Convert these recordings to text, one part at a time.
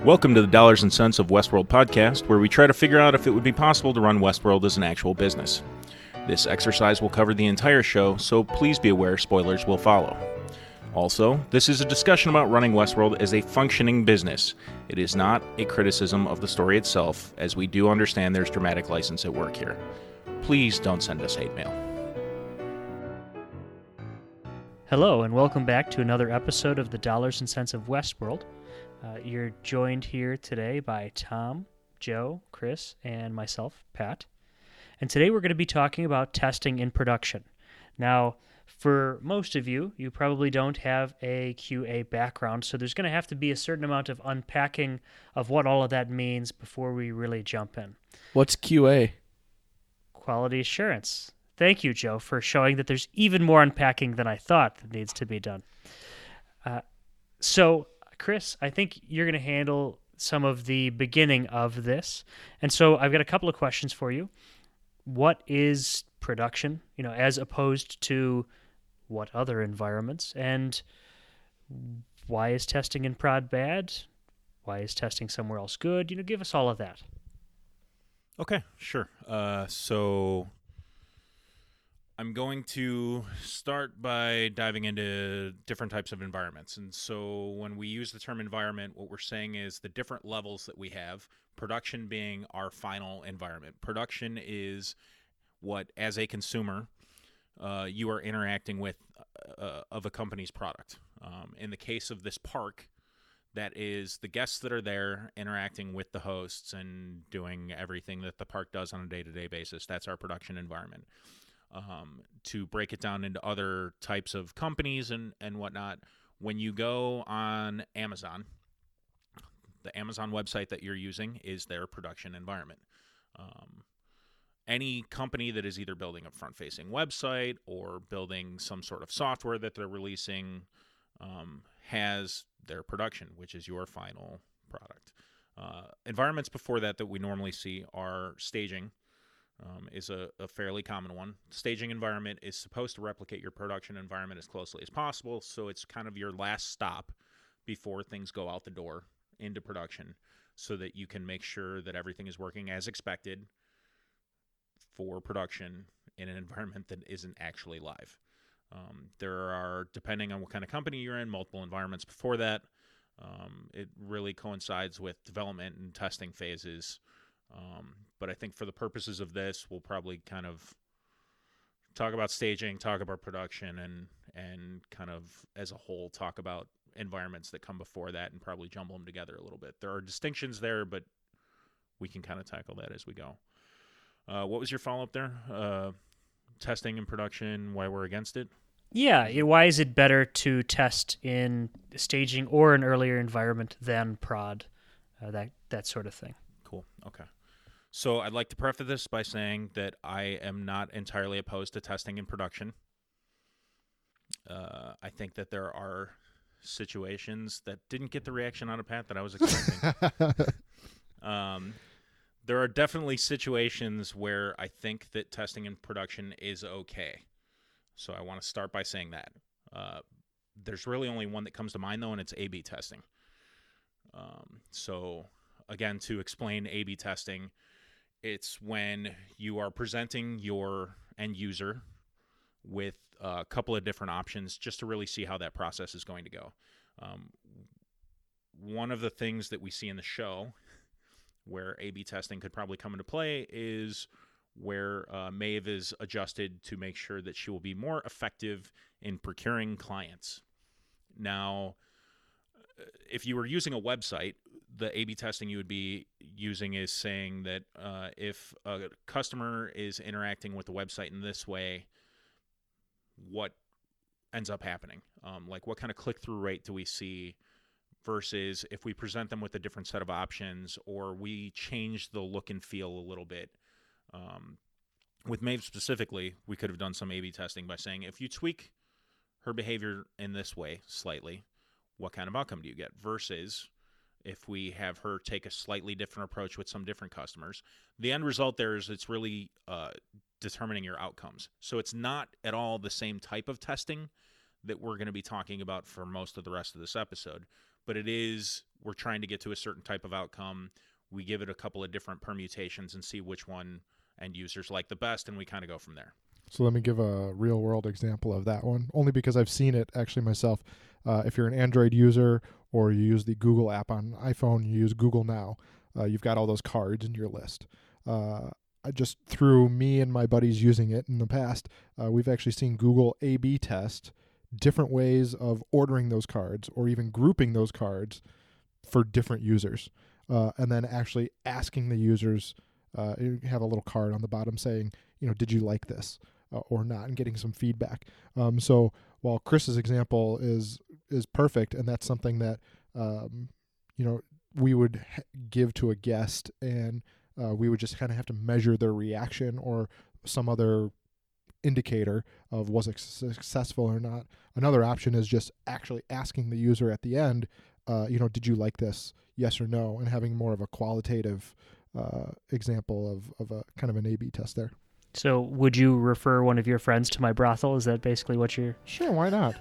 Welcome to the Dollars and Cents of Westworld podcast, where we try to figure out if it would be possible to run Westworld as an actual business. This exercise will cover the entire show, so please be aware spoilers will follow. Also, this is a discussion about running Westworld as a functioning business. It is not a criticism of the story itself, as we do understand there's dramatic license at work here. Please don't send us hate mail. Hello, and welcome back to another episode of the Dollars and Cents of Westworld. You're joined here today by Tom, Joe, Chris, and myself, Pat. And today we're going to be talking about testing in production. Now, for most of you, you probably don't have a QA background, so there's going to have to be a certain amount of unpacking of what all of that means before we really jump in. What's QA? Quality assurance. Thank you, Joe, for showing that there's even more unpacking than I thought that needs to be done. So, Chris, I think you're going to handle some of the beginning of this. And so I've got a couple of questions for you. What is production, as opposed to what other environments? And why is testing in prod bad? Why is testing somewhere else good? Give us all of that. Okay, sure. So I'm going to start by diving into different types of environments. And so when we use the term environment, what we're saying is the different levels that we have, production being our final environment. Production is what, as a consumer, you are interacting with of a company's product. In the case of this park, that is the guests that are there interacting with the hosts and doing everything that the park does on a day-to-day basis. That's our production environment. To break it down into other types of companies and whatnot, when you go on Amazon, the Amazon website that you're using is their production environment. Any company that is either building a front-facing website or building some sort of software that they're releasing has their production, which is your final product. Environments before that we normally see are staging. Is a fairly common one. Staging environment is supposed to replicate your production environment as closely as possible, so it's kind of your last stop before things go out the door into production, so that you can make sure that everything is working as expected for production in an environment that isn't actually live. There are, depending on what kind of company you're in, multiple environments before that. It really coincides with development and testing phases. But I think for the purposes of this, we'll probably kind of talk about staging, talk about production, and kind of as a whole talk about environments that come before that and probably jumble them together a little bit. There are distinctions there, but we can kind of tackle that as we go. What was your follow-up there? Testing and production, why we're against it? Yeah, why is it better to test in staging or an earlier environment than prod, that sort of thing? Cool, okay. So I'd like to preface this by saying that I am not entirely opposed to testing in production. I think that there are situations that didn't get the reaction out of Pat that I was expecting. There are definitely situations where I think that testing in production is okay. So I want to start by saying that. There's really only one that comes to mind, though, and it's A/B testing. So, again, to explain A/B testing, it's when you are presenting your end user with a couple of different options just to really see how that process is going to go. One of the things that we see in the show where A/B testing could probably come into play is where Maeve is adjusted to make sure that she will be more effective in procuring clients. Now, if you were using a website, the A/B testing you would be using is saying that if a customer is interacting with the website in this way, what ends up happening? Like what kind of click-through rate do we see versus if we present them with a different set of options or we change the look and feel a little bit. With Maeve specifically, we could have done some A/B testing by saying if you tweak her behavior in this way slightly, what kind of outcome do you get? Versus if we have her take a slightly different approach with some different customers. The end result there is it's really determining your outcomes. So it's not at all the same type of testing that we're going to be talking about for most of the rest of this episode. but we're trying to get to a certain type of outcome. We give it a couple of different permutations and see which one end users like the best, and we kind of go from there. So let me give a real world example of that one, only because I've seen it actually myself. If you're an Android user or you use the Google app on iPhone, you use Google Now, you've got all those cards in your list. Just through me and my buddies using it in the past, we've actually seen Google A/B test different ways of ordering those cards or even grouping those cards for different users. And then actually asking the users, you have a little card on the bottom saying, did you like this or not, and getting some feedback. So while Chris's example is perfect, and that's something that, we would give to a guest, and we would just kind of have to measure their reaction or some other indicator of was it successful or not. Another option is just actually asking the user at the end, did you like this? Yes or no, and having more of a qualitative example of a kind of an A/B test there. So would you refer one of your friends to my brothel? Is that basically what you're... Sure, why not?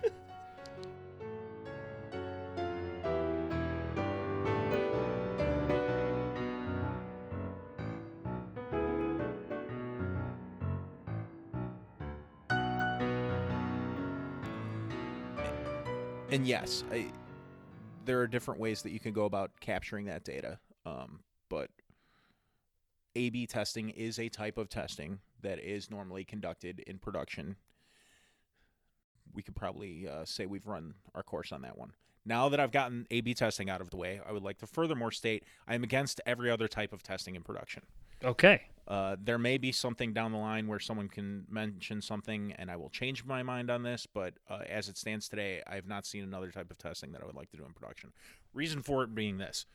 And yes, there are different ways that you can go about capturing that data, but A/B testing is a type of testing that is normally conducted in production. We could probably say we've run our course on that one. Now that I've gotten A/B testing out of the way, I would like to furthermore state I am against every other type of testing in production. Okay. There may be something down the line where someone can mention something and I will change my mind on this, but as it stands today, I have not seen another type of testing that I would like to do in production. Reason for it being this.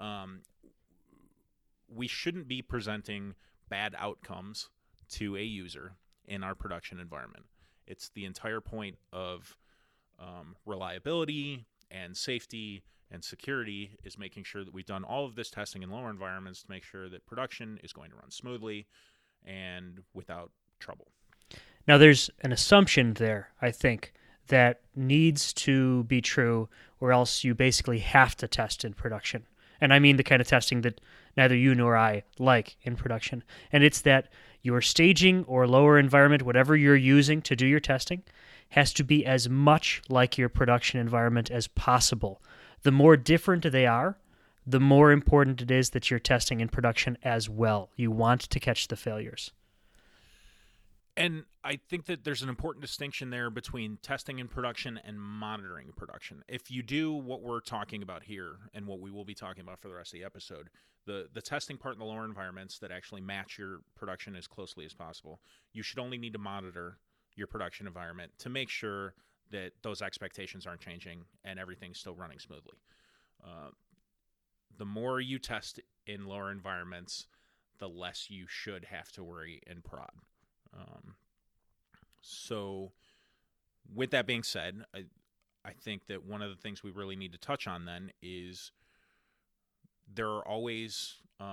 We shouldn't be presenting bad outcomes to a user in our production environment. It's the entire point of reliability and safety and security is making sure that we've done all of this testing in lower environments to make sure that production is going to run smoothly and without trouble. Now, there's an assumption there, I think, that needs to be true, or else you basically have to test in production. And I mean the kind of testing that neither you nor I like in production. And it's that your staging or lower environment, whatever you're using to do your testing, has to be as much like your production environment as possible. The more different they are, the more important it is that you're testing in production as well. You want to catch the failures. And I think that there's an important distinction there between testing in production and monitoring production. If you do what we're talking about here and what we will be talking about for the rest of the episode, the testing part in the lower environments that actually match your production as closely as possible, you should only need to monitor your production environment to make sure that those expectations aren't changing and everything's still running smoothly. The more you test in lower environments, the less you should have to worry in prod. So with that being said, I think that one of the things we really need to touch on then is there are always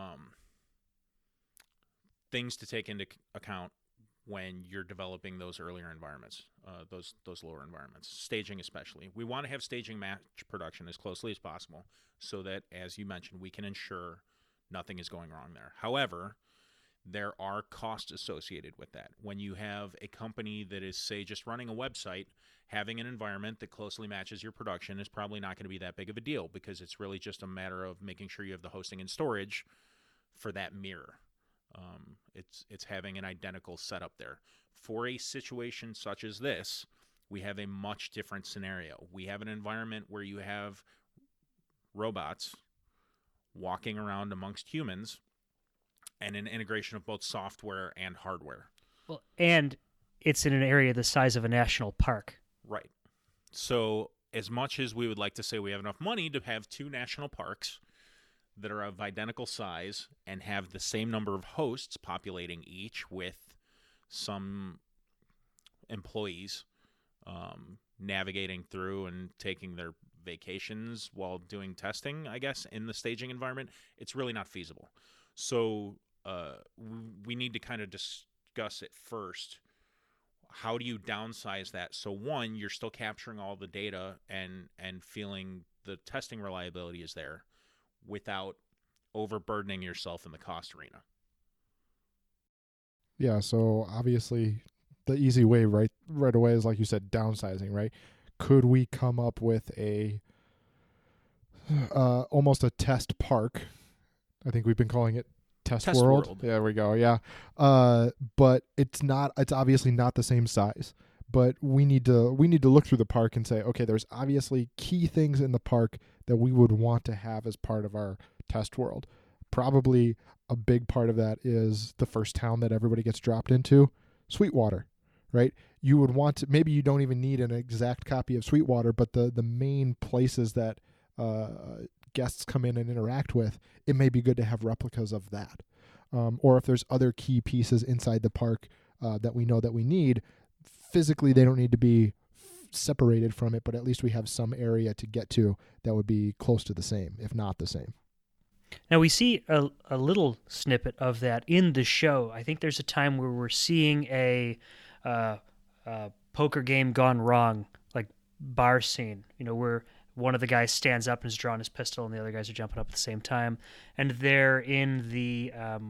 things to take into account when you're developing those earlier environments, those lower environments, staging especially. We want to have staging match production as closely as possible so that, as you mentioned, we can ensure nothing is going wrong there. However, there are costs associated with that. When you have a company that is, say, just running a website, having an environment that closely matches your production is probably not going to be that big of a deal because it's really just a matter of making sure you have the hosting and storage for that mirror. It's having an identical setup there. For a situation such as this, we have a much different scenario. We have an environment where you have robots walking around amongst humans and an integration of both software and hardware. Well, and it's in an area the size of a national park. Right. So as much as we would like to say we have enough money to have 2 national parks that are of identical size and have the same number of hosts populating each with some employees navigating through and taking their vacations while doing testing, I guess, in the staging environment, it's really not feasible. So we need to kind of discuss it first. how do you downsize that? So one, you're still capturing all the data and feeling the testing reliability is there without overburdening yourself in the cost arena. Yeah, so obviously the easy way right away is, like you said, downsizing, right? Could we come up with a almost a test park? I think we've been calling it Test World. There we go. Yeah. But it's obviously not the same size. But we need to look through the park and say, okay, there's obviously key things in the park that we would want to have as part of our test world. Probably a big part of that is the first town that everybody gets dropped into, Sweetwater, right? You would want to, maybe you don't even need an exact copy of Sweetwater, but the main places that guests come in and interact with, it may be good to have replicas of that. Or if there's other key pieces inside the park that we know that we need, physically they don't need to be separated from it, but at least we have some area to get to that would be close to the same, if not the same. Now, we see a little snippet of that in the show. I think there's a time where we're seeing a poker game gone wrong, like bar scene, where one of the guys stands up and is drawing his pistol and the other guys are jumping up at the same time. And they're in the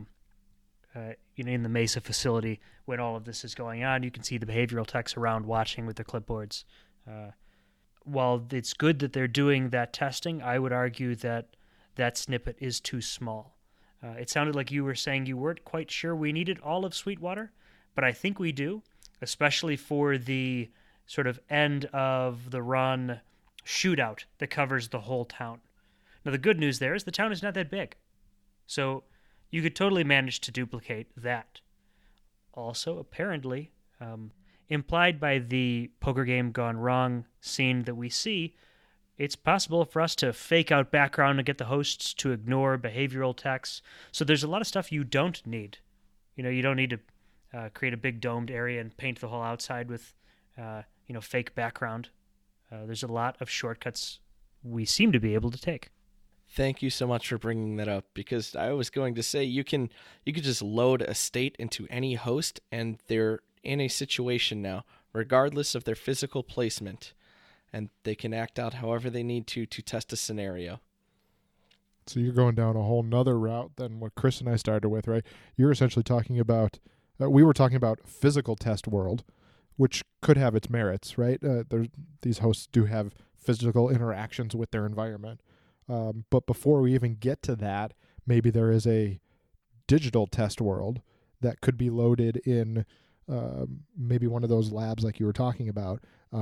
in the Mesa facility when all of this is going on. You can see the behavioral techs around watching with their clipboards. While it's good that they're doing that testing, I would argue that snippet is too small. It sounded like you were saying you weren't quite sure we needed all of Sweetwater, but I think we do, especially for the sort of end of the run shootout that covers the whole town. Now, the good news there is the town is not that big, so you could totally manage to duplicate that. Also, apparently, implied by the poker game gone wrong scene that we see, it's possible for us to fake out background and get the hosts to ignore behavioral techs. So there's a lot of stuff you don't need. You don't need to create a big domed area and paint the whole outside with, fake background. There's a lot of shortcuts we seem to be able to take. Thank you so much for bringing that up, because I was going to say you could just load a state into any host and they're in a situation now, regardless of their physical placement, and they can act out however they need to test a scenario. So you're going down a whole nother route than what Chris and I started with, right? You're essentially talking about, we were talking about physical test world, which could have its merits, right? These hosts do have physical interactions with their environment. But before we even get to that, maybe there is a digital test world that could be loaded in maybe one of those labs like you were talking about,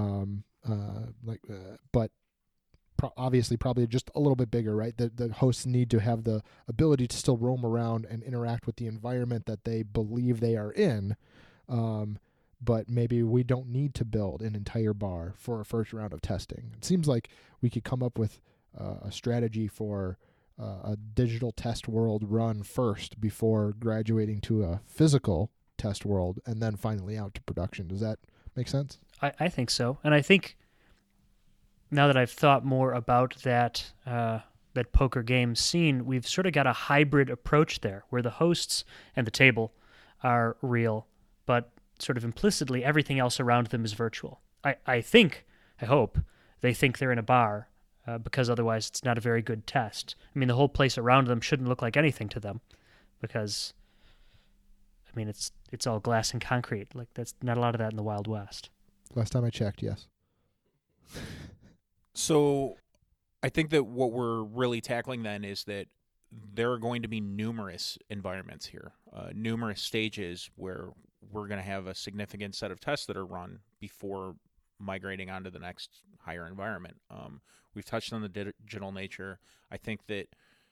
but obviously probably just a little bit bigger, right? The hosts need to have the ability to still roam around and interact with the environment that they believe they are in. But maybe we don't need to build an entire bar for a first round of testing. It seems like we could come up with a strategy for a digital test world run first before graduating to a physical test world and then finally out to production. Does that make sense? I think so. And I think now that I've thought more about that poker game scene, we've sort of got a hybrid approach there where the hosts and the table are real, but sort of implicitly everything else around them is virtual. I hope they think they're in a bar because otherwise it's not a very good test. I mean, the whole place around them shouldn't look like anything to them because, I mean, it's all glass and concrete. Like, that's not a lot of that in the Wild West. Last time I checked, yes. So I think that what we're really tackling then is that there are going to be numerous environments here, numerous stages where we're going to have a significant set of tests that are run before migrating onto the next higher environment. We've touched on the digital nature. I think that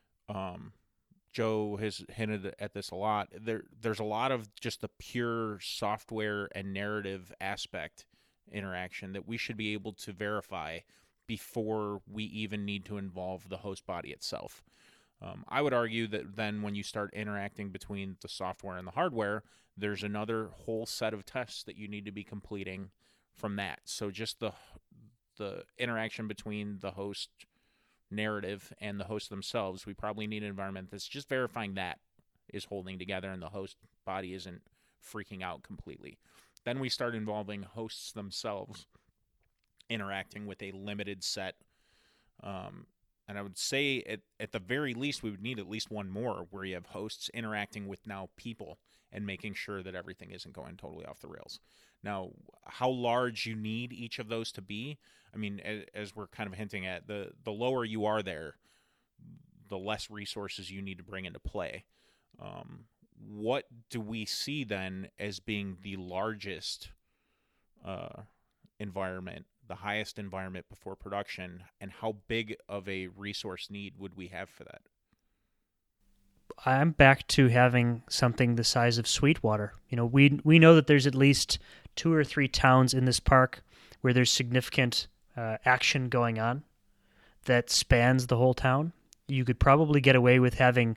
Joe has hinted at this a lot. There's a lot of just the pure software and narrative aspect interaction that we should be able to verify before we even need to involve the host body itself. I would argue that then when you start interacting between the software and the hardware, there's another whole set of tests that you need to be completing from that. So just the interaction between the host narrative and the host themselves, we probably need an environment that's just verifying that is holding together and the host body isn't freaking out completely. Then we start involving hosts themselves interacting with a limited set. And I would say at the very least, we would need at least one more where you have hosts interacting with now people and making sure that everything isn't going totally off the rails. Now, how large you need each of those to be, I mean, as we're kind of hinting at, the lower you are there, the less resources you need to bring into play. What do we see then as being the largest environment, the highest environment before production, and how big of a resource need would we have for that? I'm back to having something the size of Sweetwater. We know that there's at least 2 or 3 towns in this park where there's significant action going on that spans the whole town. You could probably get away with having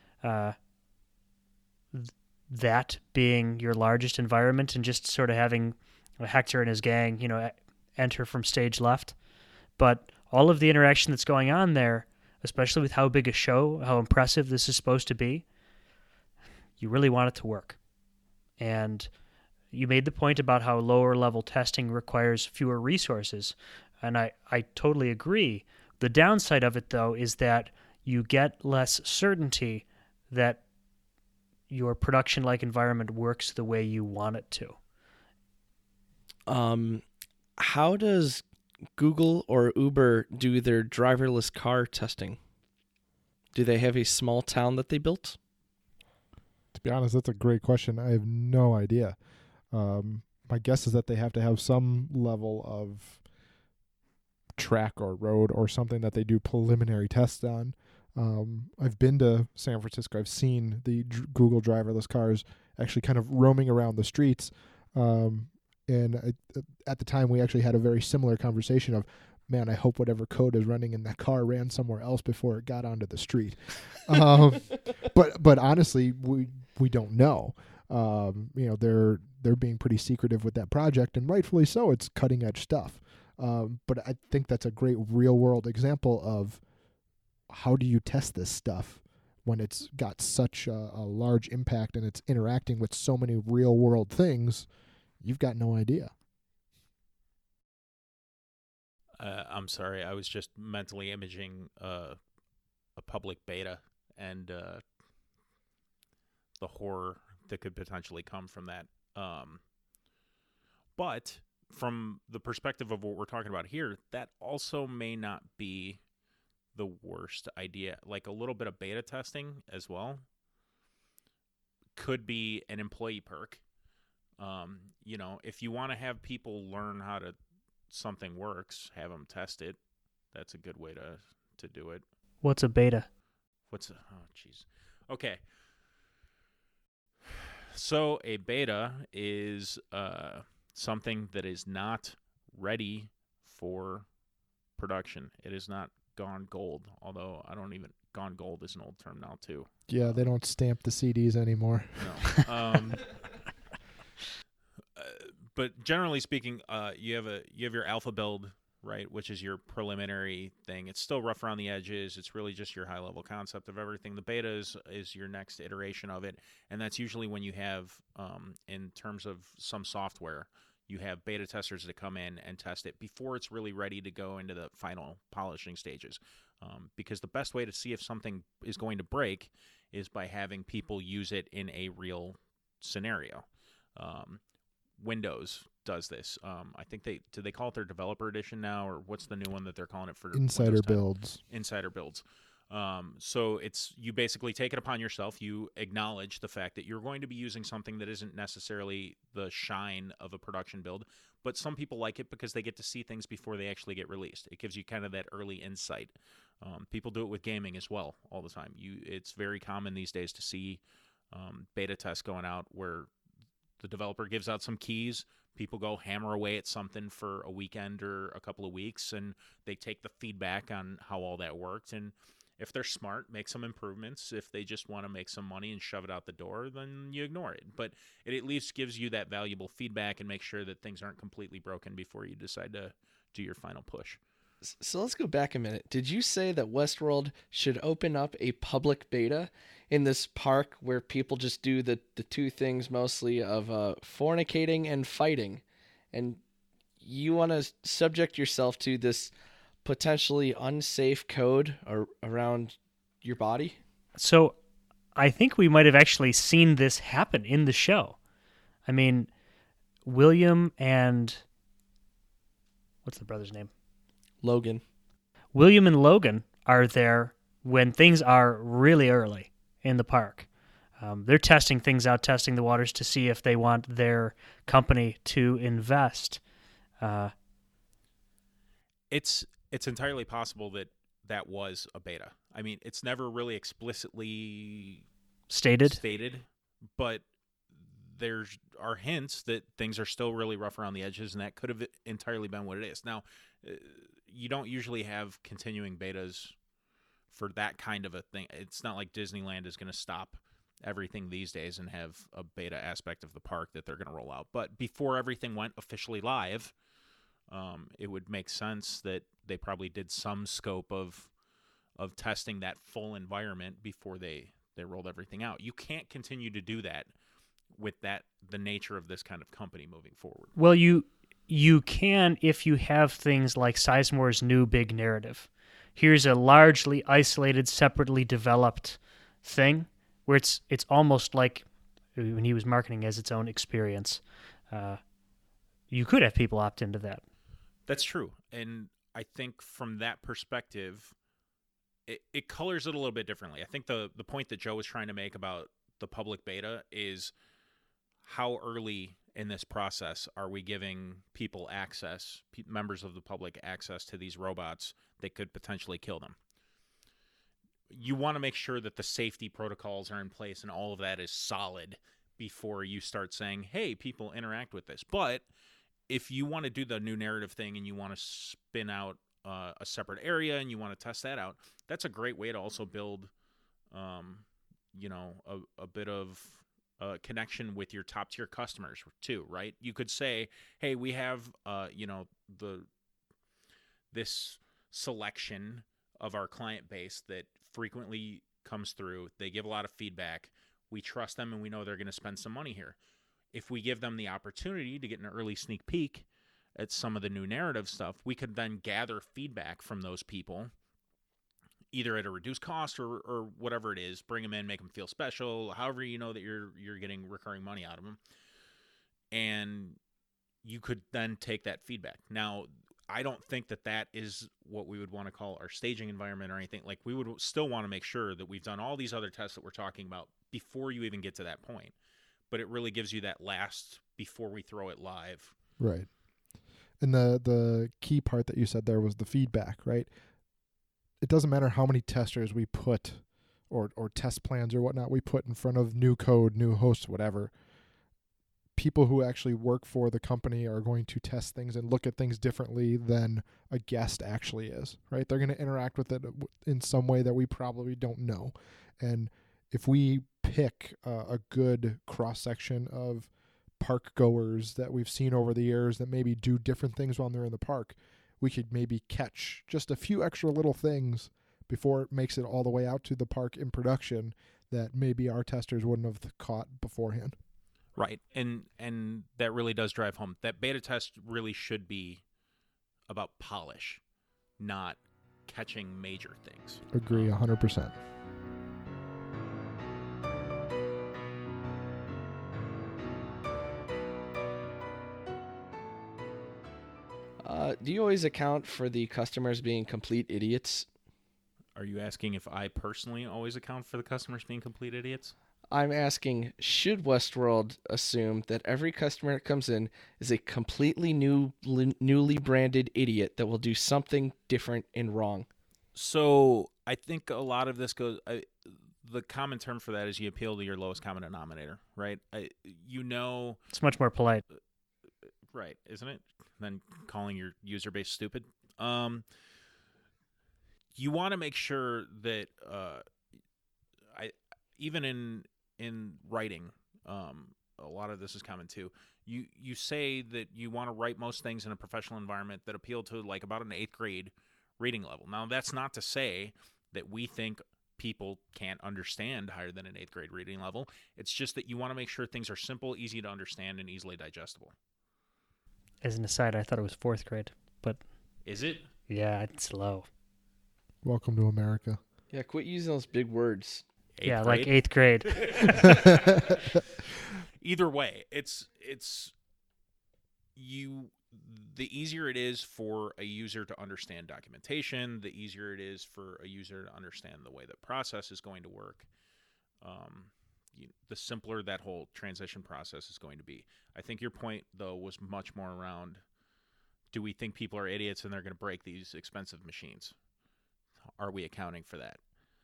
that being your largest environment and just sort of having Hector and his gang, enter from stage left. But all of the interaction that's going on there, especially with how big a show, how impressive this is supposed to be, you really want it to work. And you made the point about how lower level testing requires fewer resources, and I totally agree. The downside of it, though, is that you get less certainty that your production-like environment works the way you want it to. How does Google or Uber do their driverless car testing? Do they have a small town that they built? To be honest, that's a great question. I have no idea. My guess is that they have to have some level of track or road or something that they do preliminary tests on. I've been to San Francisco. I've seen the Google driverless cars actually kind of roaming around the streets. And at the time, we actually had a very similar conversation of, man, I hope whatever code is running in that car ran somewhere else before it got onto the street. But honestly, we don't know. They're being pretty secretive with that project, and rightfully so. It's cutting edge stuff. But I think that's a great real world example of how do you test this stuff when it's got such a large impact and it's interacting with so many real world things. You've got no idea. I'm sorry. I was just mentally imaging a public beta and the horror that could potentially come from that. But from the perspective of what we're talking about here, that also may not be the worst idea. Like a little bit of beta testing as well could be an employee perk. If you want to have people learn how something works, have them test it. That's a good way to do it. What's a beta? Oh, jeez. Okay. So a beta is something that is not ready for production. It is not gone gold, although gone gold is an old term now too. Yeah, they don't stamp the CDs anymore. No. But generally speaking, you have your alpha build, right, which is your preliminary thing. It's still rough around the edges. It's really just your high-level concept of everything. The beta is your next iteration of it, and that's usually when you have, in terms of some software, you have beta testers that come in and test it before it's really ready to go into the final polishing stages. Because the best way to see if something is going to break is by having people use it in a real scenario. Windows does this. I think they call it their developer edition now, or what's the new one that they're calling it for? Insider builds. Insider builds. So you basically take it upon yourself. You acknowledge the fact that you're going to be using something that isn't necessarily the shine of a production build, but some people like it because they get to see things before they actually get released. It gives you kind of that early insight. People do it with gaming as well all the time. It's very common these days to see beta tests going out where the developer gives out some keys. People go hammer away at something for a weekend or a couple of weeks, and they take the feedback on how all that worked. And if they're smart, make some improvements. If they just want to make some money and shove it out the door, then you ignore it. But it at least gives you that valuable feedback and make sure that things aren't completely broken before you decide to do your final push. So let's go back a minute. Did you say that Westworld should open up a public beta in this park where people just do the two things mostly of fornicating and fighting? And you want to subject yourself to this potentially unsafe code around your body? So I think we might have actually seen this happen in the show. I mean, William and what's the brother's name? Logan. William and Logan are there when things are really early in the park. They're testing things out, testing the waters to see if they want their company to invest. It's entirely possible that that was a beta. I mean, it's never really explicitly Stated, but there are hints that things are still really rough around the edges, and that could have entirely been what it is. Now, you don't usually have continuing betas for that kind of a thing. It's not like Disneyland is going to stop everything these days and have a beta aspect of the park that they're going to roll out. But before everything went officially live, it would make sense that they probably did some scope of testing that full environment before they rolled everything out. You can't continue to do that with the nature of this kind of company moving forward. Well, you can if you have things like Sizemore's new big narrative. Here's a largely isolated, separately developed thing where it's almost like when he was marketing as its own experience. You could have people opt into that. That's true. And I think from that perspective, it colors it a little bit differently. I think the point that Joe was trying to make about the public beta is how early in this process are we giving people access, members of the public access to these robots that could potentially kill them. You want to make sure that the safety protocols are in place and all of that is solid before you start saying, hey, people interact with this. But if you want to do the new narrative thing and you want to spin out a separate area and you want to test that out, that's a great way to also build, a bit of connection with your top tier customers too, right? You could say, hey, we have, this selection of our client base that frequently comes through. They give a lot of feedback. We trust them and we know they're going to spend some money here. If we give them the opportunity to get an early sneak peek at some of the new narrative stuff, we could then gather feedback from those people, either at a reduced cost or whatever it is, bring them in, make them feel special, however you know that you're getting recurring money out of them. And you could then take that feedback. Now, I don't think that is what we would want to call our staging environment or anything. Like, we would still want to make sure that we've done all these other tests that we're talking about before you even get to that point. But it really gives you that last before we throw it live. Right. And the key part that you said there was the feedback, right? It doesn't matter how many testers we put or test plans or whatnot we put in front of new code, new hosts, whatever. People who actually work for the company are going to test things and look at things differently than a guest actually is, right? They're going to interact with it in some way that we probably don't know. And if we pick a good cross-section of park goers that we've seen over the years that maybe do different things while they're in the park, we could maybe catch just a few extra little things before it makes it all the way out to the park in production that maybe our testers wouldn't have caught beforehand. Right. And that really does drive home. That beta test really should be about polish, not catching major things. Agree 100%. Do you always account for the customers being complete idiots? Are you asking if I personally always account for the customers being complete idiots? I'm asking, should Westworld assume that every customer that comes in is a completely newly branded idiot that will do something different and wrong? So I think a lot of this goes... the common term for that is you appeal to your lowest common denominator, right? It's much more polite. Right, isn't it? Than calling your user base stupid. You want to make sure that even in writing a lot of this is common too. You say that you want to write most things in a professional environment that appeal to like about an 8th grade reading level. Now, that's not to say that we think people can't understand higher than an 8th grade reading level. It's just that you want to make sure things are simple, easy to understand, and easily digestible. As an aside, I thought it was 4th grade, but Is it? yeah, it's low. Welcome to America. Yeah, quit using those big words. Yeah, 8th like grade? 8th grade. Either way, it's you. The easier it is for a user to understand documentation, the easier it is for a user to understand the way that process is going to work. The simpler that whole transition process is going to be. I think your point, though, was much more around, do we think people are idiots and they're going to break these expensive machines? Are we accounting for that?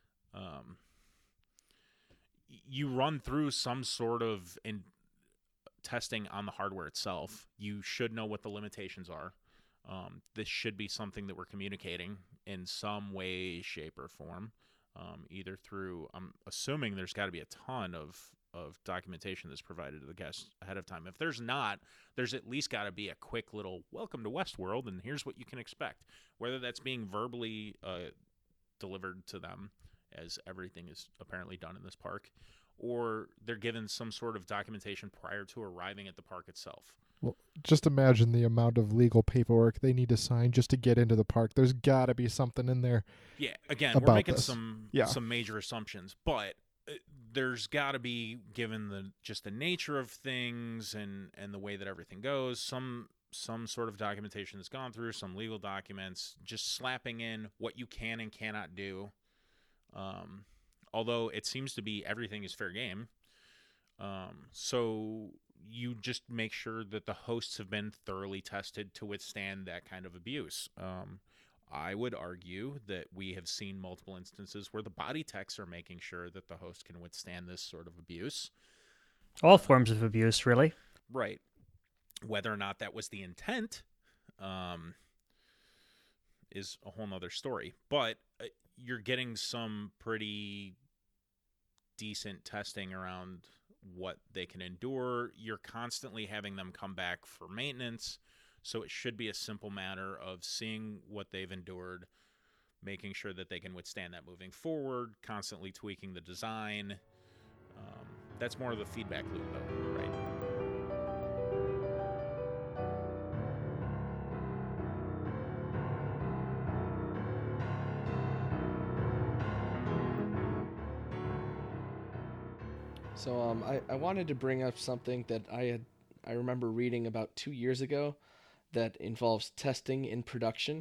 You run through some sort of testing on the hardware itself. You should know what the limitations are. This should be something that we're communicating in some way, shape, or form. Either through, I'm assuming there's got to be a ton of documentation that's provided to the guests ahead of time. If there's not, there's at least got to be a quick little welcome to Westworld, and here's what you can expect. Whether that's being verbally delivered to them, as everything is apparently done in this park, or they're given some sort of documentation prior to arriving at the park itself. Well, just imagine the amount of legal paperwork they need to sign just to get into the park. There's got to be something in there. Yeah, again, About we're making this. some Yeah. major assumptions, but there's got to be, given just the nature of things and the way that everything goes, some sort of documentation that's gone through, some legal documents, just slapping in what you can and cannot do. Although it seems to be everything is fair game. So you just make sure that the hosts have been thoroughly tested to withstand that kind of abuse. I would argue that we have seen multiple instances where the body techs are making sure that the host can withstand this sort of abuse. All forms of abuse, really. Right. Whether or not that was the intent is a whole nother story. But you're getting some pretty decent testing around what they can endure. You're constantly having them come back for maintenance. So it should be a simple matter of seeing what they've endured, making sure that they can withstand that moving forward, constantly tweaking the design. That's more of the feedback loop, though, right? So I wanted to bring up something that I remember reading about 2 years ago that involves testing in production.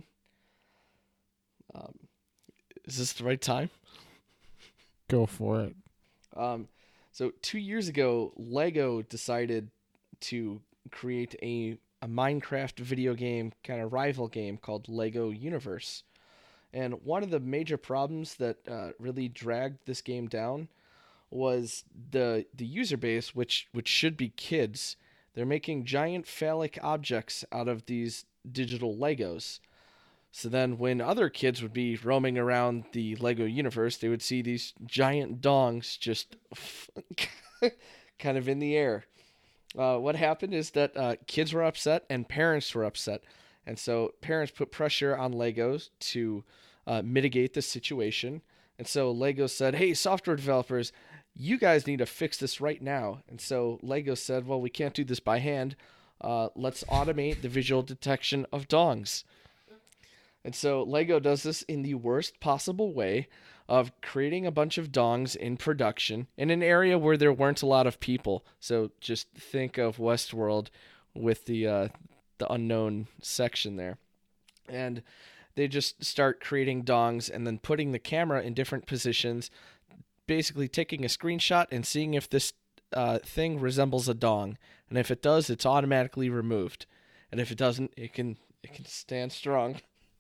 Is this the right time? Go for it. So 2 years ago, Lego decided to create a Minecraft video game, kind of rival game called Lego Universe. And one of the major problems that really dragged this game down was the user base, which should be kids. They're making giant phallic objects out of these digital Legos. So then when other kids would be roaming around the Lego universe, they would see these giant dongs just kind of in the air. What happened is that kids were upset and parents were upset. And so parents put pressure on Legos to mitigate the situation. And so Lego said, hey, software developers, you guys need to fix this right now. And so Lego said, well, we can't do this by hand. Let's automate the visual detection of dongs. And so Lego does this in the worst possible way of creating a bunch of dongs in production in an area where there weren't a lot of people. So just think of Westworld with the unknown section there. And they just start creating dongs and then putting the camera in different positions, basically taking a screenshot and seeing if this thing resembles a dong. And if it does, it's automatically removed. And if it doesn't, it can stand strong.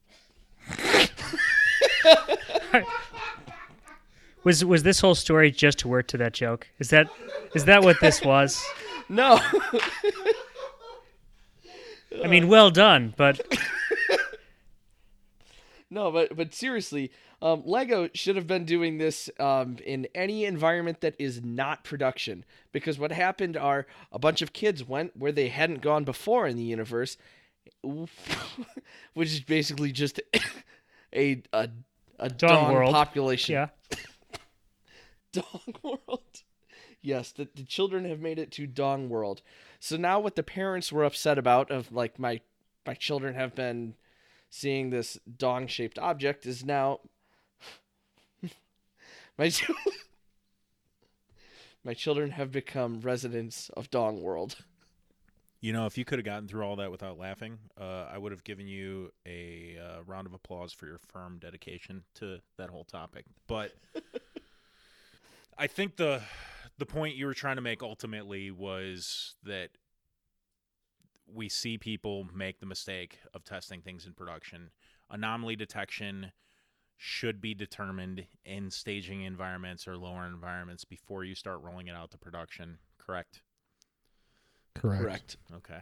Was this whole story just to work to that joke? Is that what this was? No. I mean, well done, but No, but seriously, Lego should have been doing this in any environment that is not production. Because what happened are a bunch of kids went where they hadn't gone before in the universe, which is basically just a dong world. population. Yeah. Dong world. Yes, the children have made it to Dong world. So now what the parents were upset about of like my children have been seeing this dong-shaped object is now my children have become residents of Dong world. You know, if you could have gotten through all that without laughing, I would have given you a round of applause for your firm dedication to that whole topic. But I think the point you were trying to make ultimately was that we see people make the mistake of testing things in production. Anomaly detection should be determined in staging environments or lower environments before you start rolling it out to production, correct? Correct. Okay.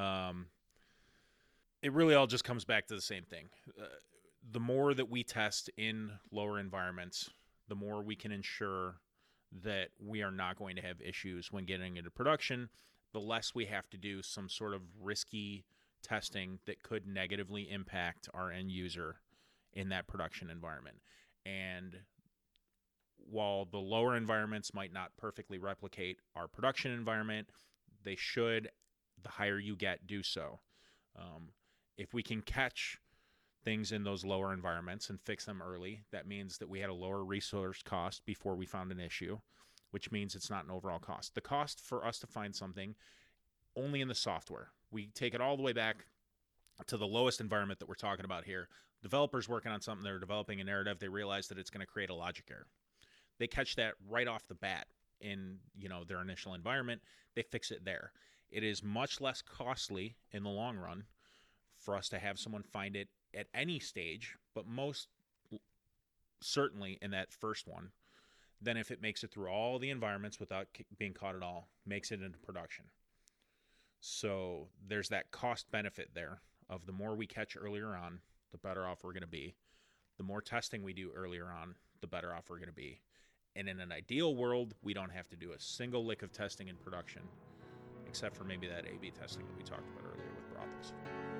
It really all just comes back to the same thing. The more that we test in lower environments, the more we can ensure that we are not going to have issues when getting into production, the less we have to do some sort of risky testing that could negatively impact our end user in that production environment. And while the lower environments might not perfectly replicate our production environment, they should, the higher you get, do so. If we can catch things in those lower environments and fix them early, that means that we had a lower resource cost before we found an issue, which means it's not an overall cost. The cost for us to find something only in the software. We take it all the way back to the lowest environment that we're talking about here. Developers working on something, they're developing a narrative, they realize that it's going to create a logic error. They catch that right off the bat in, their initial environment. They fix it there. It is much less costly in the long run for us to have someone find it at any stage, but most certainly in that first one, than if it makes it through all the environments without being caught at all, makes it into production. So there's that cost benefit there of the more we catch earlier on, the better off we're going to be. The more testing we do earlier on, the better off we're going to be. And in an ideal world, we don't have to do a single lick of testing in production, except for maybe that A/B testing that we talked about earlier with brothels.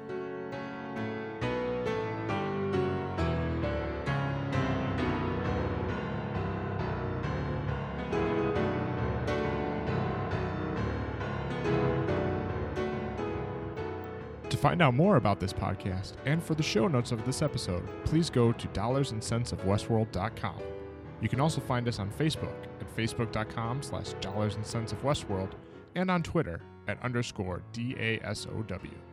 To find out more about this podcast and for the show notes of this episode, please go to dollarsandcentsofwestworld.com. You can also find us on Facebook at facebook.com/dollarsandcentsofwestworld and on Twitter at _DASOW.